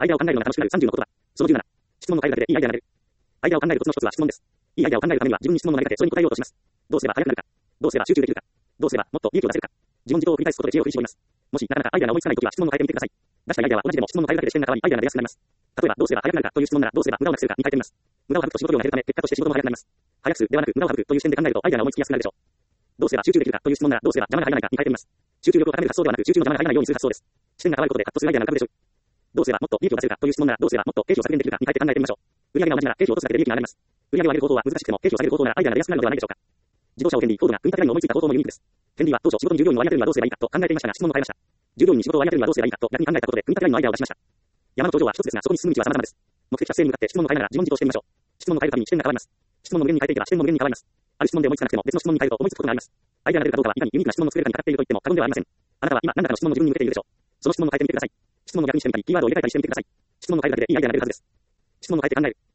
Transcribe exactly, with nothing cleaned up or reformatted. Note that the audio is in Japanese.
アイデアを考えるのが楽しくなるさんじゅうの言葉。そのじゅうなな。質問を変えるだけでいいアイデアが出る。アイデアを考えるコツの一つは質問です。いいアイデアを考えるためには自分に質問を投げかけ、それに答えようとします。どうすれば速くなるか。どうすれば集中できるか。どうすればもっと利益を出せるか。自問自答を繰り返すことで知恵を振り絞ります。もしなかなかアイデアが思いつかないときは質問を変えてみてください。出したいアイデアは同じでも質問を変えるだけで視点が変わりアイデアが出やすくなります。例えばどうすれば速くなるかという質問ならどうすれば無駄をなくせるかに変えてみます。無駄を省くと仕事量が減るため結果として仕事も速くなります。速くするではなく無駄を省くという視点で考えるとアイデアが思いつきやすくなるでしょう。どうすれば集中できるかという質問ならどうすれば邪魔が入らないかに変えてみます。集中力を高める発想ではなく集中の邪魔が入らないようにする発想です。視点が変わることでカットするアイデアが浮かぶでしょう。どうすればもっと利益を出せるかという質問ならどうすればもっと経費を削減できるかに変えて考えてみましょう。売上が同じなら経費を落とすだけで利益が上がります。売上を上げる方法は難しくても経費を下げる方法ならアイデアが出やすくなるのではないでしょうか。自動車をヘンリー・フォードが組み立てらに思いついた方法もユニークです。ヘンリーは当初仕事に従業員を割り当てるにはどうすればいいかと考えていましたが質問を変えました。従業員に仕事を割り当てるにはどうすればいいかと逆に考えたことで組み立てらにのアイデアを出しました。山の頂上は一つですがそこに進む道は様々です。目的達成に向かって質問を変えながら自問自答してみましょう。質問を変えるたびに視点が変わります。質問の無限に変えていけば視点も無限に変わります。ある質問で思いつかなくても別の質問に変えると思いつくことがあります。アイデアが出るかどうかはいかにユニークな質問を作れるかにかかっていると言っても過言ではありません。あなたは今何らかの質問を自分に向けているでしょう。その質問を変えてみてください。質問を逆にしてみたりキーワードを入れ替えたりしてみてください。質問を変えるだけでいいアイデアが出るはずです。質問を変えて考える。